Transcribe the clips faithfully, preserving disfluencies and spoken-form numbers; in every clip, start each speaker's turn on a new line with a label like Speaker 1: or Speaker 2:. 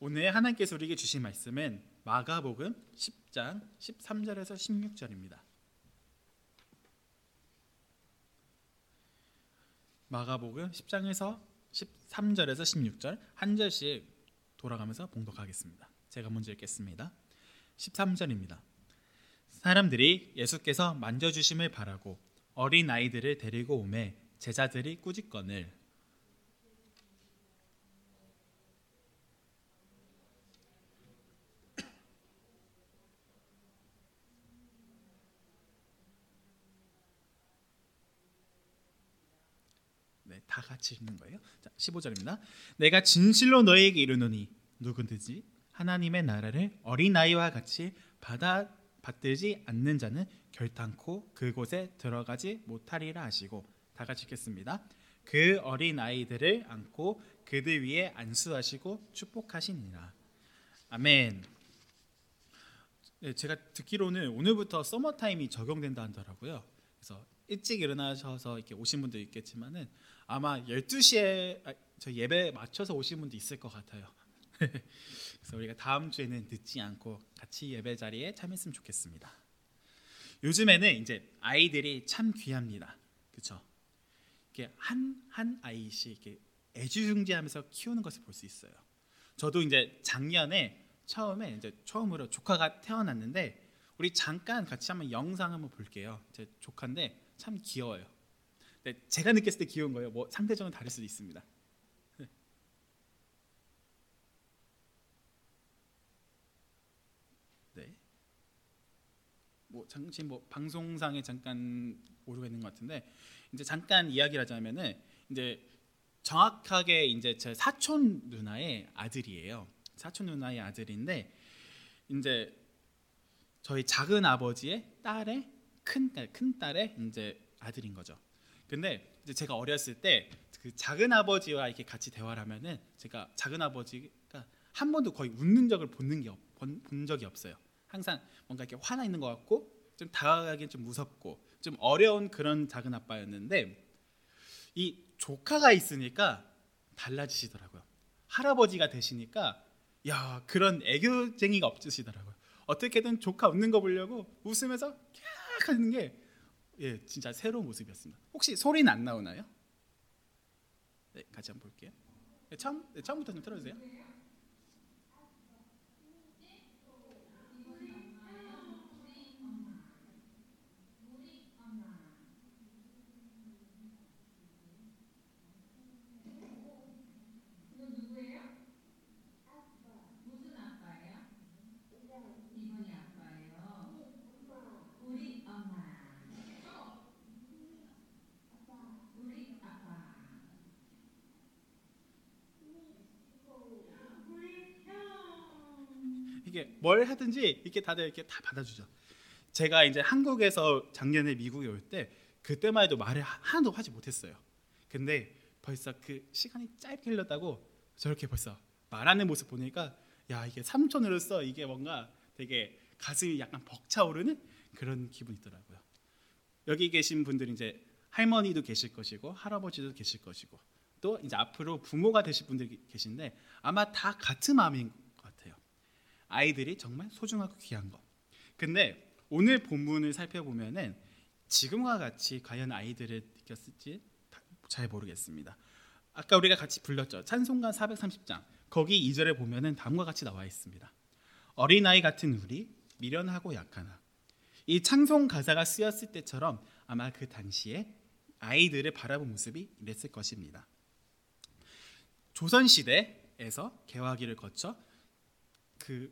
Speaker 1: 오늘 하나님께서 우리에게 주신 말씀은 마가복음 십 장 십삼 절에서 십육 절입니다. 마가복음 십 장에서 십삼 절에서 십육 절 한 절씩 돌아가면서 봉독하겠습니다. 제가 먼저 읽겠습니다. 십삼 절입니다. 사람들이 예수께서 만져주심을 바라고 어린 아이들을 데리고 오매 제자들이 꾸짖거늘 네, 다 같이 읽는 거예요. 자, 십오 절입니다. 내가 진실로 너희에게 이르노니 누구든지 하나님의 나라를 어린아이와 같이 받아 받들지 않는 자는 결단코 그곳에 들어가지 못하리라 하시고, 다 같이 읽겠습니다. 그 어린아이들을 안고 그들 위에 안수하시고 축복하시니라. 아멘. 네, 제가 듣기로는 오늘부터 서머타임이 적용된다 하더라고요. 그래서 일찍 일어나셔서 이렇게 오신 분도 있겠지만은 아마 열두 시에 저 예배 맞춰서 오신 분도 있을 것 같아요. 그래서 우리가 다음 주에는 늦지 않고 같이 예배 자리에 참여했으면 좋겠습니다. 요즘에는 이제 아이들이 참 귀합니다. 그렇죠? 이렇게 한 한 아이씩 이렇게 애지중지하면서 키우는 것을 볼 수 있어요. 저도 이제 작년에 처음에 이제 처음으로 조카가 태어났는데 우리 잠깐 같이 한번 영상 한번 볼게요. 제 조카인데 참 귀여워요. 근데 제가 느꼈을 때 귀여운 거예요. 뭐 상대적으로 다를 수도 있습니다. 네. 뭐 잠시 뭐 방송상에 잠깐 오르고 있는 것 같은데 이제 잠깐 이야기를 하자면은 이제 정확하게 이제 제 사촌 누나의 아들이에요. 사촌 누나의 아들인데 이제 저희 작은 아버지의 딸의 큰 딸, 큰 딸의 이제 아들인 거죠. 근데 이제 제가 어렸을 때 그 작은 아버지와 이렇게 같이 대화를 하면은 제가 작은 아버지가 한 번도 거의 웃는 적을 보는 게 없, 본, 본 적이 없어요. 항상 뭔가 이렇게 화나 있는 것 같고 좀 다가가기엔 좀 무섭고 좀 어려운 그런 작은 아빠였는데 이 조카가 있으니까 달라지시더라고요. 할아버지가 되시니까 야 그런 애교쟁이가 없으시더라고요. 어떻게든 조카 웃는 거 보려고 웃으면서 캬 하는 게 예, 진짜 새로운 모습이었습니다. 혹시 소리는 안 나오나요? 네, 같이 한번 볼게요. 네, 처음, 네, 처음부터 좀 틀어주세요. 이게 뭘 하든지 이렇게 다들 이렇게 다 받아주죠. 제가 이제 한국에서 작년에 미국에 올 때 그때만 해도 말을 하나도 하지 못했어요. 근데 벌써 그 시간이 짧게 흘렀다고 저렇게 벌써 말하는 모습 보니까 야 이게 삼촌으로서 이게 뭔가 되게 가슴이 약간 벅차오르는 그런 기분이 있더라고요. 여기 계신 분들이 이제 할머니도 계실 것이고 할아버지도 계실 것이고 또 이제 앞으로 부모가 되실 분들이 계신데 아마 다 같은 마음인 것 같아요. 아이들이 정말 소중하고 귀한 것. 근데 오늘 본문을 살펴보면은 지금과 같이 과연 아이들을 느꼈을지 잘 모르겠습니다. 아까 우리가 같이 불렀죠. 찬송가 사백삼십 장. 거기 이 절에 보면은 다음과 같이 나와 있습니다. 어린아이 같은 우리 미련하고 약하나. 이 찬송 가사가 쓰였을 때처럼 아마 그 당시에 아이들을 바라본 모습이 이랬을 것입니다. 조선시대에서 개화기를 거쳐 그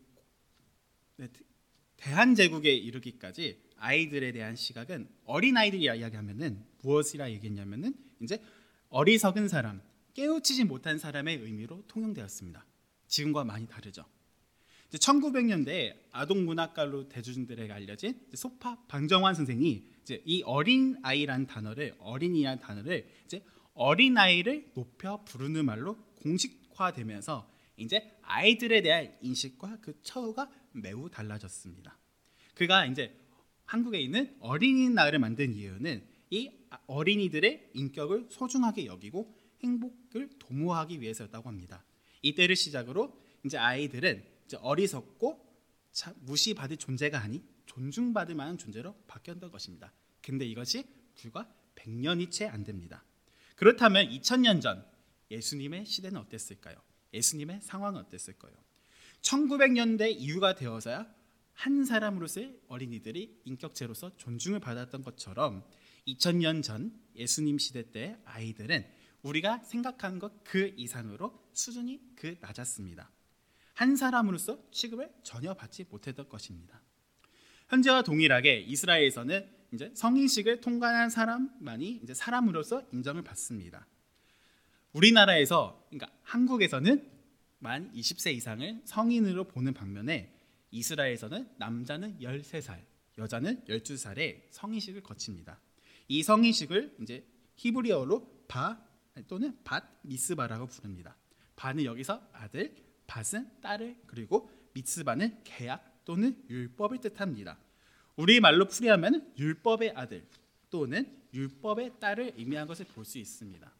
Speaker 1: 대한제국에 이르기까지 아이들에 대한 시각은 어린아이들이 이야기하면은 무엇이라 얘기했냐면은 이제 어리석은 사람, 깨우치지 못한 사람의 의미로 통용되었습니다. 지금과 많이 다르죠. 천구백 년대에 아동문학가로 대중들에게 알려진 소파 방정환 선생이 이제 이 어린아이란 단어를 어린이란 단어를 이제 어린아이를 높여 부르는 말로 공식화되면서 이제 아이들에 대한 인식과 그 처우가 매우 달라졌습니다. 그가 이제 한국에 있는 어린이날을 만든 이유는 이 어린이들의 인격을 소중하게 여기고 행복을 도모하기 위해서였다고 합니다. 이때를 시작으로 이제 아이들은 이제 어리석고 참 무시받을 존재가 아닌 존중받을 만한 존재로 바뀌었던 것입니다. 근데 이것이 불과 백 년이 채 안 됩니다. 그렇다면 이천 년 전 예수님의 시대는 어땠을까요? 예수님의 상황은 어땠을까요? 천구백 년대 이후가 되어서야 한 사람으로서의 어린이들이 인격체로서 존중을 받았던 것처럼 이천 년 전 예수님 시대 때 아이들은 우리가 생각하는 것 그 이상으로 수준이 그 낮았습니다. 한 사람으로서 취급을 전혀 받지 못했던 것입니다. 현재와 동일하게 이스라엘에서는 이제 성인식을 통과한 사람만이 이제 사람으로서 인정을 받습니다. 우리나라에서, 그러니까 한국에서는 만 이십 세 이상을 성인으로 보는 반면에 이스라엘에서는 남자는 열세 살, 여자는 열두 살에 성인식을 거칩니다. 이 성인식을 이제 히브리어로 바 또는 밧 미스바라고 부릅니다. 바는 여기서 아들, 밧은 딸을, 그리고 미스바는 계약 또는 율법을 뜻합니다. 우리말로 풀이하면 율법의 아들 또는 율법의 딸을 의미한 것을 볼 수 있습니다.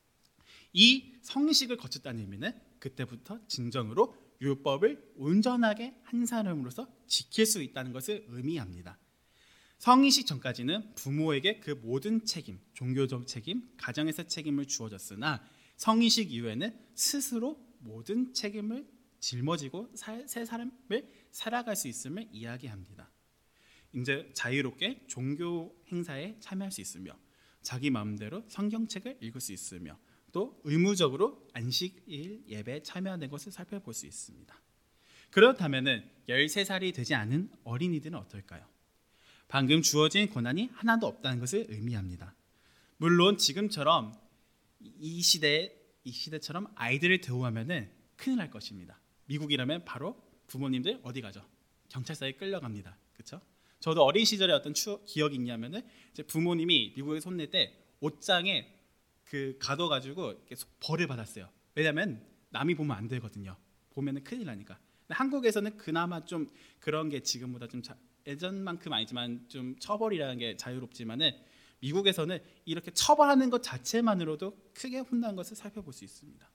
Speaker 1: 이 성식을 거쳤다는 의미는 그때부터 진정으로 율법을 온전하게 한 사람으로서 지킬 수 있다는 것을 의미합니다. 성인식 전까지는 부모에게 그 모든 책임, 종교적 책임, 가정에서 책임을 주어졌으나 성인식 이후에는 스스로 모든 책임을 짊어지고 새 삶을 살아갈 수 있음을 이야기합니다. 이제 자유롭게 종교 행사에 참여할 수 있으며 자기 마음대로 성경책을 읽을 수 있으며 또 의무적으로 안식일 예배에 참여하는 것을 살펴볼 수 있습니다. 그렇다면 열세 살이 되지 않은 어린이들은 어떨까요? 방금 주어진 권한이 하나도 없다는 것을 의미합니다. 물론 지금처럼 이 시대 이 시대처럼 아이들을 대우하면은 큰일 날 것입니다. 미국이라면 바로 부모님들 어디 가죠? 경찰서에 끌려갑니다. 그렇죠? 저도 어린 시절에 어떤 추억, 기억이 있냐면은 이제 부모님이 미국에 손낼 때 옷장에 그 가둬가지고 이렇게 벌을 받았어요. 왜냐하면 남이 보면 안 되거든요. 보면은 큰일 나니까. 근데 한국에서는 그나마 좀 그런 게 지금보다 좀 자, 예전만큼 아니지만 좀 처벌이라는 게 자유롭지만은 미국에서는 이렇게 처벌하는 것 자체만으로도 크게 혼난 것을 살펴볼 수 있습니다.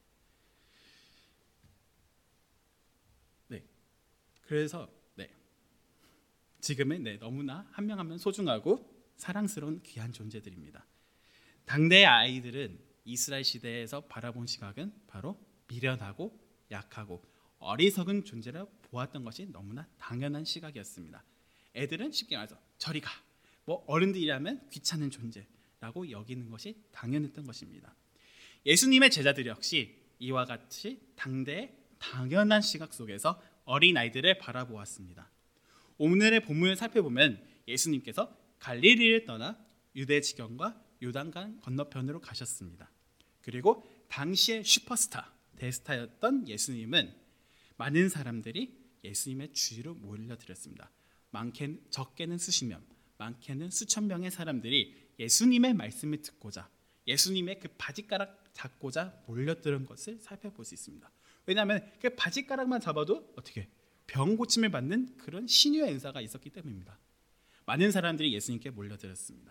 Speaker 1: 네, 그래서 네, 지금은 네, 너무나 한 명 한 명 소중하고 사랑스러운 귀한 존재들입니다. 당대의 아이들은 이스라엘 시대에서 바라본 시각은 바로 미련하고 약하고 어리석은 존재라 보았던 것이 너무나 당연한 시각이었습니다. 애들은 쉽게 말해서 저리 가, 뭐 어른들이라면 귀찮은 존재라고 여기는 것이 당연했던 것입니다. 예수님의 제자들 역시 이와 같이 당대의 당연한 시각 속에서 어린아이들을 바라보았습니다. 오늘의 본문을 살펴보면 예수님께서 갈릴리를 떠나 유대 지경과 요단강 건너편으로 가셨습니다. 그리고 당시의 슈퍼스타, 대스타였던 예수님은 많은 사람들이 예수님의 주위로 몰려들었습니다. 많게는 적게는 수십 명, 많게는 수천 명의 사람들이 예수님의 말씀을 듣고자, 예수님의 그 바지가락 잡고자 몰려드는 것을 살펴볼 수 있습니다. 왜냐하면 그 바지가락만 잡아도 어떻게 병 고침을 받는 그런 신유의 은사가 있었기 때문입니다. 많은 사람들이 예수님께 몰려들었습니다.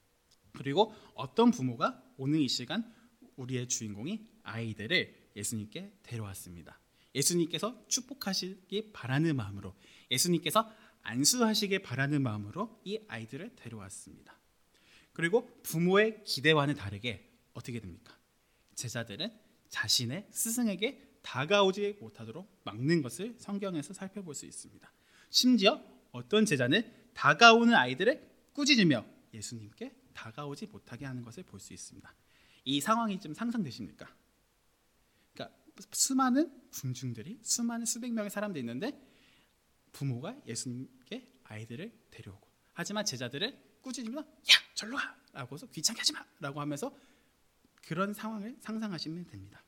Speaker 1: 그리고 어떤 부모가 오늘 이 시간 우리의 주인공이 아이들을 예수님께 데려왔습니다. 예수님께서 축복하시기 바라는 마음으로, 예수님께서 안수하시길 바라는 마음으로 이 아이들을 데려왔습니다. 그리고 부모의 기대와는 다르게 어떻게 됩니까? 제자들은 자신의 스승에게 다가오지 못하도록 막는 것을 성경에서 살펴볼 수 있습니다. 심지어 어떤 제자는 다가오는 아이들을 꾸짖으며 예수님께 다가오지 못하게 하는 것을 볼 수 있습니다. 이 상황이 좀 상상되십니까? 그러니까 수많은 군중들이, 수많은 수백 명의 사람들이 있는데 부모가 예수님께 아이들을 데려오고, 하지만 제자들은 꾸짖으면서 야 절로 가! 라고 해서 귀찮게 하지 마! 라고 하면서 그런 상황을 상상하시면 됩니다.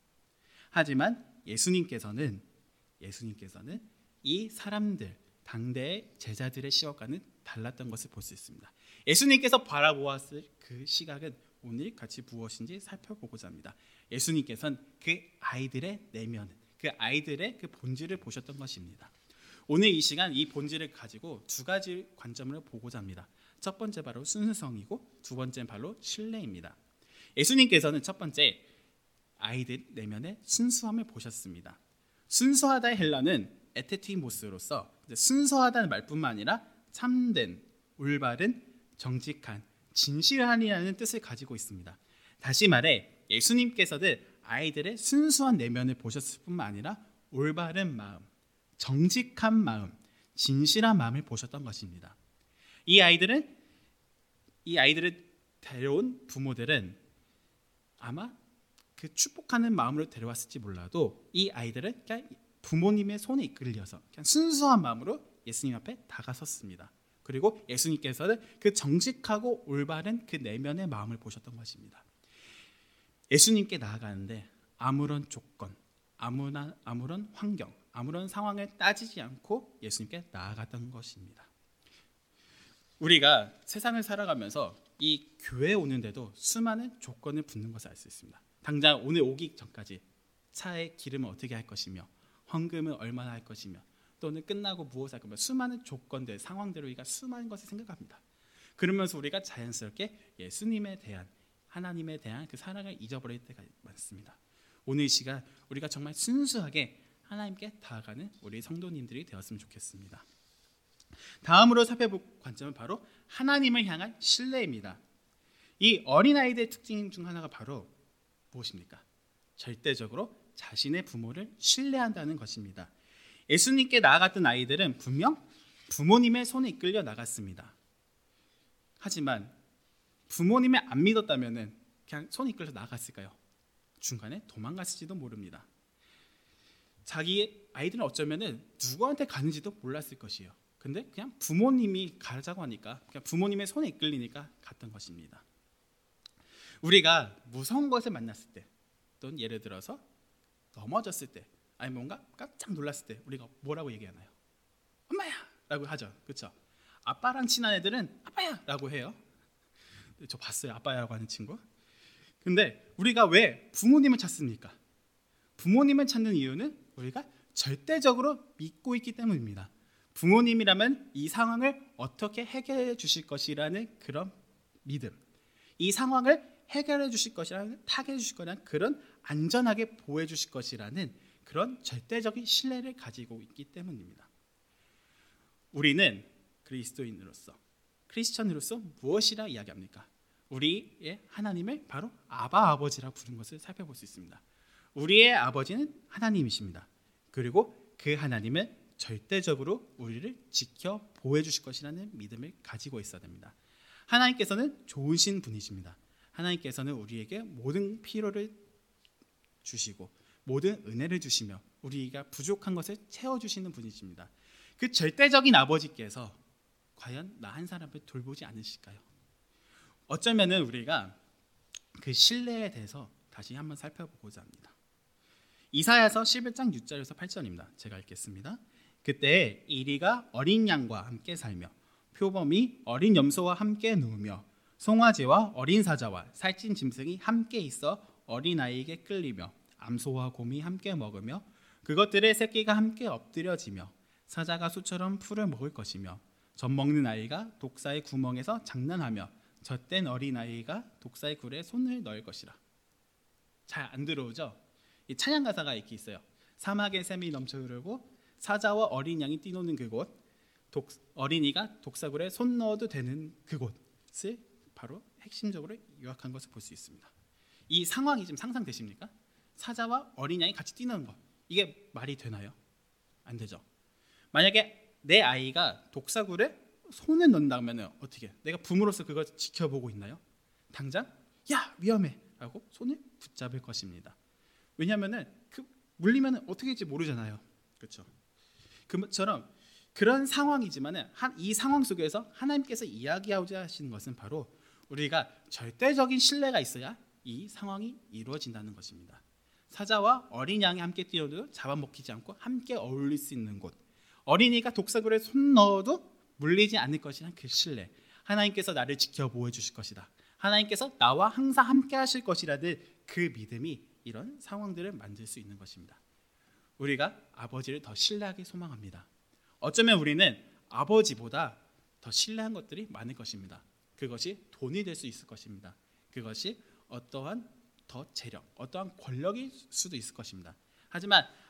Speaker 1: 하지만 예수님께서는 예수님께서는 이 사람들, 당대의 제자들의 시각과는 달랐던 것을 볼 수 있습니다. 예수님께서 바라보았을 그 시각은 오늘 같이 무엇인지 살펴보고자 합니다. 예수님께서는 그 아이들의 내면, 그 아이들의 그 본질을 보셨던 것입니다. 오늘 이 시간 이 본질을 가지고 두 가지 관점을 보고자 합니다. 첫 번째 바로 순수성이고 두 번째는 바로 신뢰입니다. 예수님께서는 첫 번째 아이들 내면의 순수함을 보셨습니다. 순수하다의 헬라는 에테티모스로서 순수하다는 말뿐만 아니라 참된, 올바른, 정직한, 진실한이라는 뜻을 가지고 있습니다. 다시 말해 예수님께서는 아이들의 순수한 내면을 보셨을 뿐만 아니라 올바른 마음, 정직한 마음, 진실한 마음을 보셨던 것입니다. 이 아이들은 이 아이들을 데려온 부모들은 아마 그 축복하는 마음으로 데려왔을지 몰라도 이 아이들은 그냥 부모님의 손에 이끌려서 그냥 순수한 마음으로 예수님 앞에 다가섰습니다. 그리고 예수님께서는 그 정직하고 올바른 그 내면의 마음을 보셨던 것입니다. 예수님께 나아가는데 아무런 조건, 아무나, 아무런 환경, 아무런 상황을 따지지 않고 예수님께 나아갔던 것입니다. 우리가 세상을 살아가면서 이 교회에 오는데도 수많은 조건을 붙는 것을 알 수 있습니다. 당장 오늘 오기 전까지 차에 기름을 어떻게 할 것이며 헌금은 얼마나 할 것이며 또는 끝나고 무엇을 할 거며 수많은 조건들, 상황들을 우리가 수많은 것을 생각합니다. 그러면서 우리가 자연스럽게 예수님에 대한, 하나님에 대한 그 사랑을 잊어버릴 때가 많습니다. 오늘 이 시간 우리가 정말 순수하게 하나님께 다가가는 우리 성도님들이 되었으면 좋겠습니다. 다음으로 살펴볼 관점은 바로 하나님을 향한 신뢰입니다. 이 어린아이들의 특징 중 하나가 바로 무엇입니까? 절대적으로 자신의 부모를 신뢰한다는 것입니다. 예수님께 나아갔던 아이들은 분명 부모님의 손에 이끌려 나갔습니다. 하지만 부모님을 안 믿었다면 그냥 손에 이끌려 나갔을까요? 중간에 도망갔을지도 모릅니다. 자기 아이들은 어쩌면 누구한테 가는지도 몰랐을 것이에요. 근데 그냥 부모님이 가자고 하니까 그냥 부모님의 손에 이끌리니까 갔던 것입니다. 우리가 무서운 것을 만났을 때 또는 예를 들어서 넘어졌을 때 아니 뭔가 깜짝 놀랐을 때 우리가 뭐라고 얘기하나요? 엄마야! 라고 하죠. 그렇죠? 아빠랑 친한 애들은 아빠야! 라고 해요. 저 봤어요. 아빠야라고 하는 친구. 근데 우리가 왜 부모님을 찾습니까? 부모님을 찾는 이유는 우리가 절대적으로 믿고 있기 때문입니다. 부모님이라면 이 상황을 어떻게 해결해 주실 것이라는 그런 믿음, 이 상황을 해결해 주실 것이라는, 타개해 주실 거라는 그런 안전하게 보호해 주실 것이라는 그런 절대적인 신뢰를 가지고 있기 때문입니다. 우리는 그리스도인으로서, 크리스천으로서 무엇이라 이야기합니까? 우리의 하나님을 바로 아바 아버지라고 부르는 것을 살펴볼 수 있습니다. 우리의 아버지는 하나님이십니다. 그리고 그 하나님은 절대적으로 우리를 지켜 보호해 주실 것이라는 믿음을 가지고 있어야 됩니다. 하나님께서는 좋으신 분이십니다. 하나님께서는 우리에게 모든 필요를 주시고 모든 은혜를 주시며 우리가 부족한 것을 채워주시는 분이십니다. 그 절대적인 아버지께서 과연 나 한 사람을 돌보지 않으실까요? 어쩌면 우리가 그 신뢰에 대해서 다시 한번 살펴보고자 합니다. 이사야서 십일 장 육 절에서 팔 절입니다. 제가 읽겠습니다. 그때 이리가 어린 양과 함께 살며 표범이 어린 염소와 함께 누우며 송아지와 어린 사자와 살찐 짐승이 함께 있어 어린아이에게 끌리며 암소와 곰이 함께 먹으며 그것들의 새끼가 함께 엎드려지며 사자가 소처럼 풀을 먹을 것이며 젖 먹는 아이가 독사의 구멍에서 장난하며 젖된 어린아이가 독사의 굴에 손을 넣을 것이라. 잘 안 들어오죠? 이 찬양 가사가 이렇게 있어요. 사막에 샘이 넘쳐 흐르고 사자와 어린 양이 뛰노는 그곳, 독, 어린이가 독사굴에 손 넣어도 되는 그곳을 바로 핵심적으로 요약한 것을 볼 수 있습니다. 이 상황이 지금 상상되십니까? 사자와 어린 양이 같이 뛰는 것, 이게 말이 되나요? 안 되죠. 만약에 내 아이가 독사굴에 손을 넣는다면 어떻게? 내가 부모로서 그걸 지켜보고 있나요? 당장 야 위험해 라고 손을 붙잡을 것입니다. 왜냐하면 그 물리면 어떻게 될지 모르잖아요. 그렇죠? 그처럼 그런 상황이지만 이 상황 속에서 하나님께서 이야기하고자 하시는 것은 바로 우리가 절대적인 신뢰가 있어야 이 상황이 이루어진다는 것입니다. 사자와 어린 양이 함께 뛰어도 잡아먹히지 않고 함께 어울릴 수 있는 곳, 어린이가 독사굴에 손 넣어도 물리지 않을 것이란 그 신뢰, 하나님께서 나를 지켜보호 주실 것이다, 하나님께서 나와 항상 함께 하실 것이라는 그 믿음이 이런 상황들을 만들 수 있는 것입니다. 우리가 아버지를 더 신뢰하게 소망합니다. 어쩌면 우리는 아버지보다 더 신뢰한 것들이 많을 것입니다. 그것이 돈이 될 수 있을 것입니다. 그것이 어떠한 더 재력, 어떠한 권력일 수도 있을 것입니다. 하지만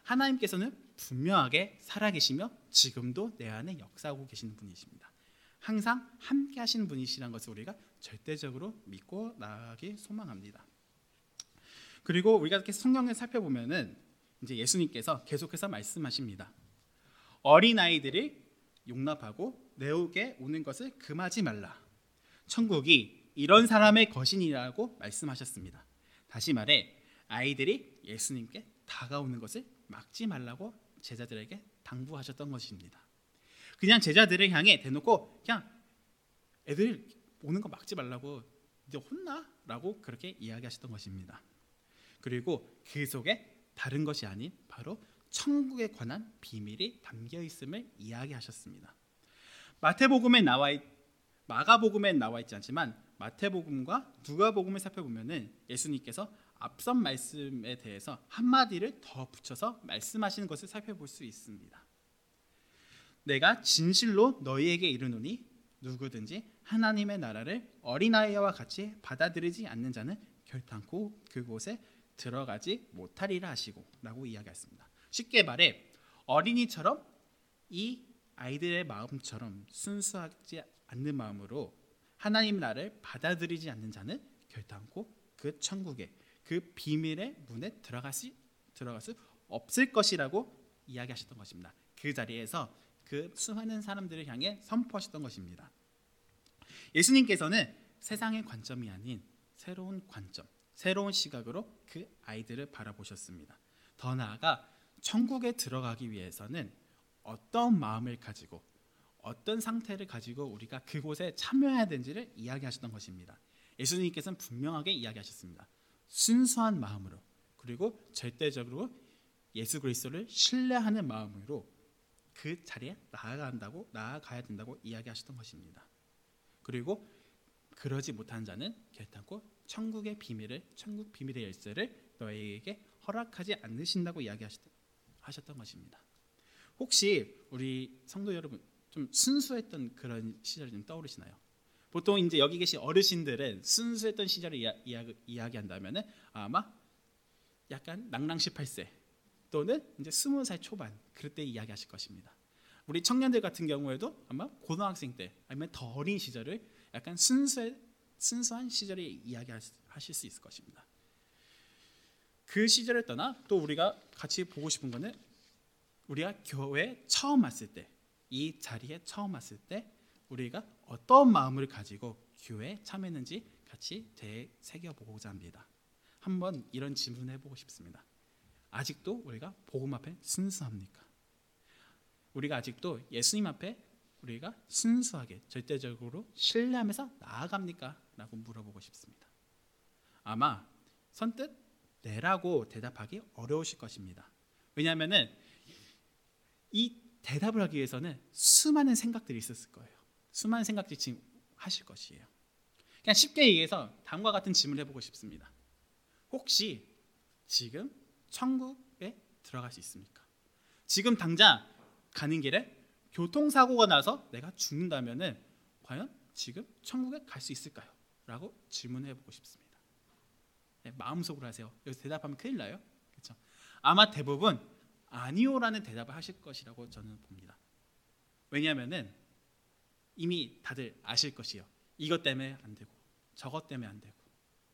Speaker 1: 하나님께서는 분명하게 살아계시며 지금도 내 안에 역사하고 계시는 분이십니다. 항상 함께 하시는 분이시라는 것을 우리가 절대적으로 믿고 나아가기 소망합니다. 그리고 우리가 이렇게 성경을 살펴보면은 이제 예수님께서 계속해서 말씀하십니다. 어린아이들이 용납하고 내옥에 오는 것을 금하지 말라. 천국이 이런 사람의 것이니라고 말씀하셨습니다. 다시 말해 아이들이 예수님께 다가오는 것을 막지 말라고 제자들에게 당부하셨던 것입니다. 그냥 제자들을 향해 대놓고 그냥 애들 오는 거 막지 말라고 이제 혼나? 라고 그렇게 이야기하셨던 것입니다. 그리고 그 속에 다른 것이 아닌 바로 천국에 관한 비밀이 담겨 있음을 이야기하셨습니다. 마태복음에 나와 있, 마가복음에 나와 있지 않지만 마태복음과 누가복음을 살펴보면은 예수님께서 앞선 말씀에 대해서 한마디를 더 붙여서 말씀하시는 것을 살펴볼 수 있습니다. 내가 진실로 너희에게 이르노니 누구든지 하나님의 나라를 어린아이와 같이 받아들이지 않는 자는 결단코 그곳에 들어가지 못하리라 하시고 라고 이야기했습니다. 쉽게 말해 어린이처럼 이 아이들의 마음처럼 순수하지 않는 마음으로 하나님 나라를 받아들이지 않는 자는 결단코 그 천국에 그 비밀의 문에 들어갈 수, 들어갈 수 없을 것이라고 이야기하셨던 것입니다. 그 자리에서 그 수많은 사람들을 향해 선포하셨던 것입니다. 예수님께서는 세상의 관점이 아닌 새로운 관점, 새로운 시각으로 그 아이들을 바라보셨습니다. 더 나아가 천국에 들어가기 위해서는 어떤 마음을 가지고 어떤 상태를 가지고 우리가 그곳에 참여해야 되는지를 이야기하셨던 것입니다. 예수님께서는 분명하게 이야기하셨습니다. 순수한 마음으로 그리고 절대적으로 예수 그리스도를 신뢰하는 마음으로 그 자리에 나아간다고 나아가야 된다고 이야기하셨던 것입니다. 그리고 그러지 못한 자는 결단코 천국의 비밀을 천국 비밀의 열쇠를 너희에게 허락하지 않으신다고 이야기하셨던 것입니다. 혹시 우리 성도 여러분 좀 순수했던 그런 시절이 좀 떠오르시나요? 보통 이제 여기 계신 어르신들은 순수했던 시절을 이야, 이야, 이야기한다면은 아마 약간 낭랑 십팔 세 또는 이제 스무 살 초반 그럴 때 이야기하실 것입니다. 우리 청년들 같은 경우에도 아마 고등학생 때 아니면 더 어린 시절을 약간 순수해, 순수한 시절에 이야기하실 수 있을 것입니다. 그 시절을 떠나 또 우리가 같이 보고 싶은 거는 우리가 교회에 처음 왔을 때, 이 자리에 처음 왔을 때 우리가 어떤 마음을 가지고 교회에 참여했는지 같이 되새겨보고자 합니다. 한번 이런 질문을 해보고 싶습니다. 아직도 우리가 복음 앞에 순수합니까? 우리가 아직도 예수님 앞에 우리가 순수하게 절대적으로 신뢰하면서 나아갑니까? 라고 물어보고 싶습니다. 아마 선뜻 네라고 대답하기 어려우실 것입니다. 왜냐하면은 이 대답을 하기 위해서는 수많은 생각들이 있었을 거예요. 수많은 생각들이 지금 하실 것이에요. 그냥 쉽게 얘기해서 다음과 같은 질문을 해보고 싶습니다. 혹시 지금 천국에 들어갈 수 있습니까? 지금 당장 가는 길에 교통사고가 나서 내가 죽는다면은 과연 지금 천국에 갈 수 있을까요? 라고 질문해보고 싶습니다. 네, 마음속으로 하세요. 여기서 대답하면 큰일 나요. 그렇죠? 아마 대부분 아니요라는 대답을 하실 것이라고 저는 봅니다. 왜냐하면은 이미 다들 아실 것이에요. 이것 때문에 안 되고 저것 때문에 안 되고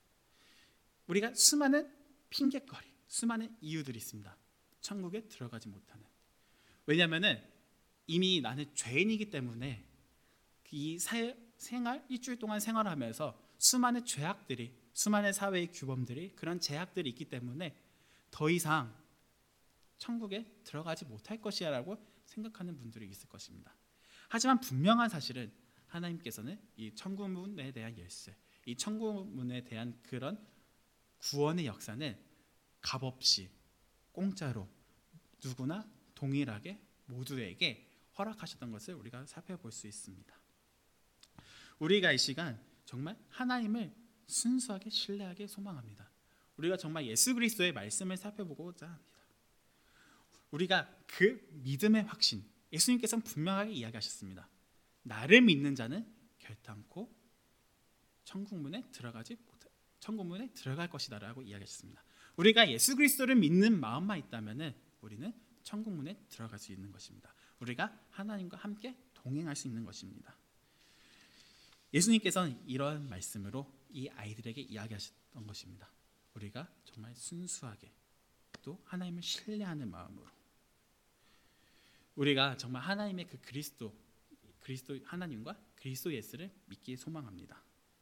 Speaker 1: 우리가 수많은 핑계거리, 수많은 이유들이 있습니다. 천국에 들어가지 못하는. 왜냐하면은 이미 나는 죄인이기 때문에 이 사, 생활 일주일 동안 생활하면서 수많은 죄악들이, 수많은 사회의 규범들이 그런 제약들이 있기 때문에 더 이상 천국에 들어가지 못할 것이라고 생각하는 분들이 있을 것입니다. 하지만 분명한 사실은 하나님께서는 이 천국문에 대한 열쇠, 이 천국문에 대한 그런 구원의 역사는 값없이 공짜로 누구나 동일하게 모두에게 허락하셨던 것을 우리가 살펴볼 수 있습니다. 우리가 이 시간 정말 하나님을 순수하게 신뢰하게 소망합니다. 우리가 정말 예수 그리스도의 말씀을 살펴보고자 합니다. 우리가 그 믿음의 확신, 예수님께서는 분명하게 이야기하셨습니다. 나를 믿는 자는 결단코 천국문에 들어가지 못해, 천국문에 들어갈 것이다라고 이야기하셨습니다. 우리가 예수 그리스도를 믿는 마음만 있다면은 우리는 천국 문에 들어갈 수 있는 것입니다. 우리가 하나님과 함께 동행할 수 있는 것입니다. 예수님께서는 이런 말씀으로 이 아이들에게 이야기하셨던 것입니다. 우리가 정말 순수하게 또 하나님을 신뢰하는 마음으로 우리가 정말 하나님의 그 그리스도 그리스도 하나님과 그리스도 예수를 믿기 소망합니다.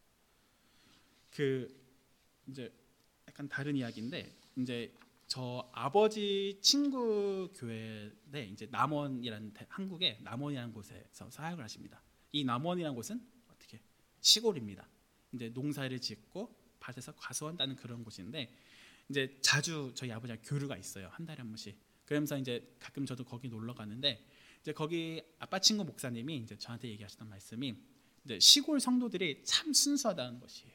Speaker 1: 그 이제 약간 다른 이야기인데 이제 저 아버지 친구 교회에 이제 남원이라는 한국의 남원이라는 곳에서 사역을 하십니다. 이 남원이라는 곳은 어떻게 시골입니다. 이제 농사를 짓고 밭에서 과수한다는 그런 곳인데 이제 자주 저희 아버지랑 교류가 있어요. 한 달에 한 번씩. 그러면서 이제 가끔 저도 거기 놀러 가는데 이제 거기 아빠 친구 목사님이 이제 저한테 얘기하셨던 말씀이 이제 시골 성도들이 참 순수하다는 것이에요.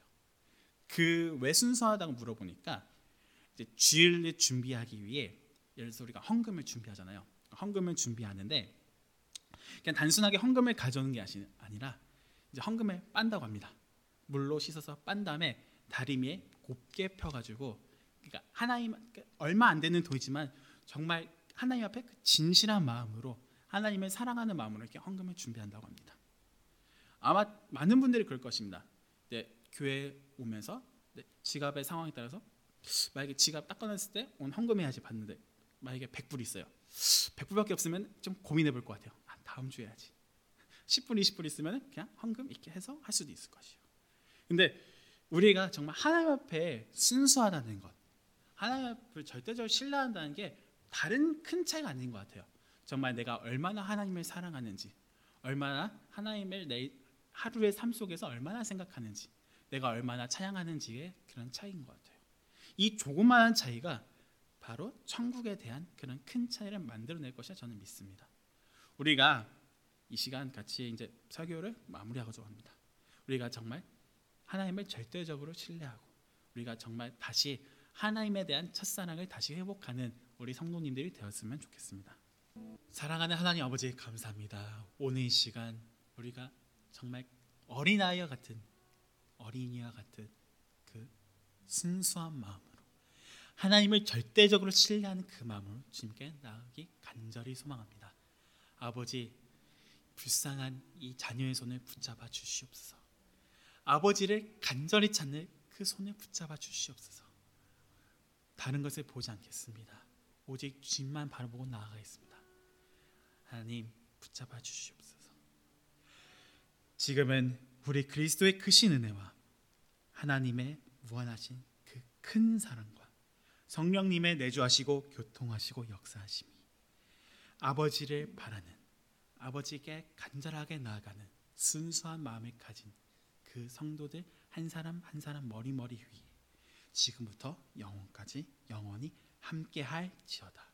Speaker 1: 그 왜 순수하다고 물어보니까 이제 주일을 준비하기 위해 예를 들어서 우리가 헌금을 준비하잖아요. 헌금을 준비하는데 그냥 단순하게 헌금을 가져오는 게 아니라 이제 헌금을 빤다고 합니다. 물로 씻어서 빤 다음에 다리미에 곱게 펴가지고 그러니까 하나님 얼마 안 되는 돈이지만 정말 하나님 앞에 그 진실한 마음으로 하나님을 사랑하는 마음으로 이렇게 헌금을 준비한다고 합니다. 아마 많은 분들이 그럴 것입니다. 네, 교회 오면서 네, 지갑의 상황에 따라서 만약에 지갑 딱 꺼냈을 때 오늘 헌금해야지 봤는데 만약에 백 불 있어요. 백 불밖에 없으면 좀 고민해 볼 것 같아요. 아, 다음 주에 해야지. 십 불, 이십 불 있으면 그냥 헌금 이렇게 해서 할 수도 있을 것이에요. 근데 우리가 정말 하나님 앞에 순수하다는 것, 하나님 앞을 절대적으로 신뢰한다는 게 다른 큰 차이가 아닌 것 같아요. 정말 내가 얼마나 하나님을 사랑하는지, 얼마나 하나님을 내 하루의 삶 속에서 얼마나 생각하는지, 내가 얼마나 찬양하는지의 그런 차이인 것 같아요. 이 조그마한 차이가 바로 천국에 대한 그런 큰 차이를 만들어낼 것이라 저는 믿습니다. 우리가 이 시간 같이 이제 설교를 마무리하고자 합니다. 우리가 정말 하나님을 절대적으로 신뢰하고 우리가 정말 다시 하나님에 대한 첫사랑을 다시 회복하는 우리 성도님들이 되었으면 좋겠습니다. 사랑하는 하나님 아버지 감사합니다. 오늘 이 시간 우리가 정말 어린아이와 같은 어린이와 같은 그 순수한 마음으로 하나님을 절대적으로 신뢰하는 그 마음으로 주님께 나아가기 간절히 소망합니다. 아버지 불쌍한 이 자녀의 손을 붙잡아 주시옵소서. 아버지를 간절히 찾는 그 손을 붙잡아 주시옵소서. 다른 것을 보지 않겠습니다. 오직 주님만 바라보고 나아가겠습니다. 하나님 붙잡아 주시옵소서. 지금은 우리 그리스도의 크신 은혜와 하나님의 무한하신 그 큰 사랑과 성령님의 내주하시고 교통하시고 역사하심이 아버지를 바라는 아버지께 간절하게 나아가는 순수한 마음을 가진 그 성도들 한 사람 한 사람 머리머리 위에 지금부터 영원까지 영원히 함께할지어다.